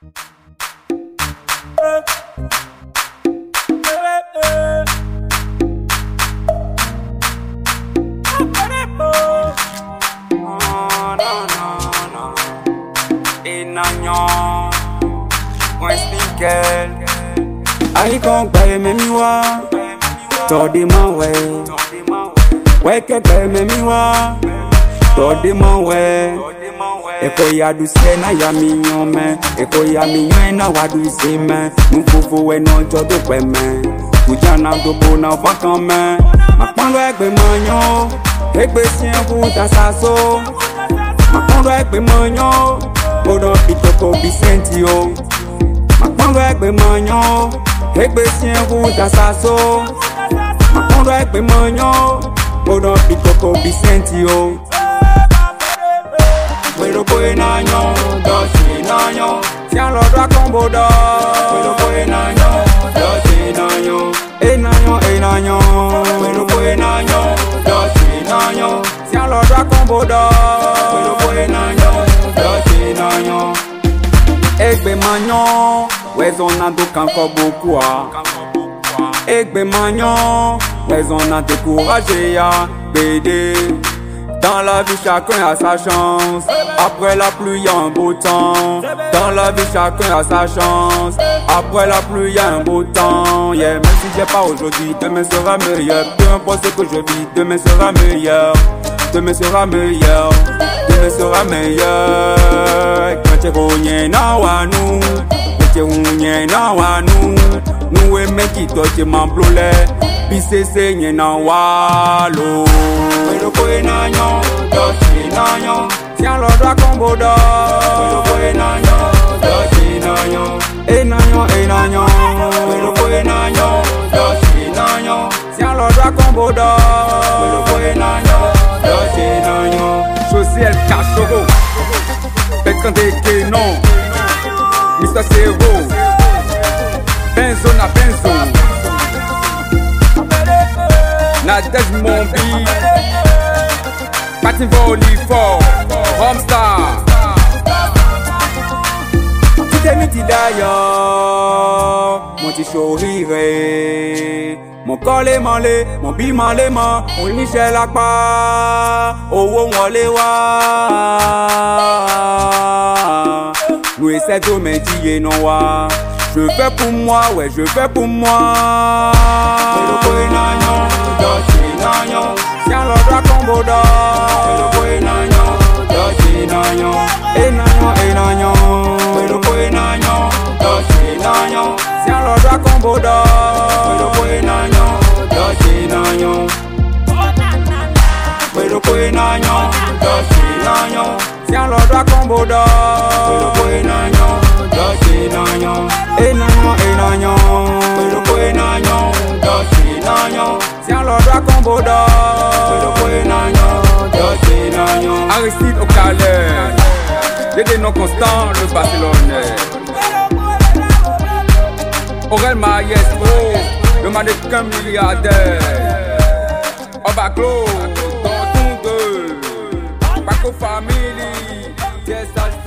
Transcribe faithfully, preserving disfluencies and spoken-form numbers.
I can't buy me me wa, todi my way. Wake up, me me wa, todi my way. Eko ya du se na ya mi yon me, eko ya mi yon na wa du se me. Nou fufu we non jodo pe me, kujana do bo na vakan me. Makpando ekbe manyo, ekbe sien ku ta saso. Makpando ekbe manyo, bodo pitoko Vicente yo. Makpando ekbe manyo, ekbe sien ku ta saso. Makpando ekbe manyo, bodo pitoko Vicente yo. Welo boy nanyo, dosi nanyo, tiens l'ordre à comboda. Welo boy nanyo, dosi nanyo, e nanyo, e nanyo. Welo boy nanyo, dosi nanyo, tiens l'ordre à comboda. Welo boy nanyo, dosi nanyo. Egbe manyo, wezon a do kanko beaucoup a. Egbe manyo, wezon a découragé ya, bédé. Dans la vie chacun a sa chance, après la pluie y'a un beau temps. Dans la vie chacun a sa chance, après la pluie y'a un beau temps. Yeah, même si j'ai pas aujourd'hui, demain sera meilleur. Peu importe ce que je vis, demain sera meilleur. Demain sera meilleur, demain sera meilleur. Quand tu rougnais na wanou, quand tu rougnais na wanou, nous aimons qui toi tu m'emblolais. Bise se nye na walo. Welo boy nanyo, dosi nanyo, tiens l'ordre à comboda. Welo boy nanyo, dosi nanyo, e nanyo, e nanyo. Welo boy nanyo, dosi nanyo, tiens l'ordre à comboda. Welo boy nanyo, dosi nanyo. Josiel Cachoro, Petkande Kenon, mister Sero, Benzo na Benzo. Nadej Mombi, Patin Volley for Homestar. Tout est midi d'ailleurs, mon petit sourire. Mon col est malé, mon bi malé man, mon Michel Akpa, oh oh on les wa. Nous essaie de métier non wa. Je fais pour moi, ouais je fais pour moi. Tiens l'ordre à comboda. Welo boy nanyo, dosi nanyo, e nanyo, e nanyo. Welo boy nanyo, dosi nanyo, tiens l'ordre à comboda. Welo boy nanyo, dosi nanyo. Welo boy nanyo, dosi nanyo, tiens l'ordre à comboda. Welo boy nanyo, dosi nanyo, e nanyo, e nanyo. Welo boy nanyo, dosi nanyo, tiens l'ordre à comboda. Aristide au Calais, j'ai des noms constants, le Barcelonais. Aurel Maestro, le mannequin milliardaire. Obaclo, Dortmund, Paco Family,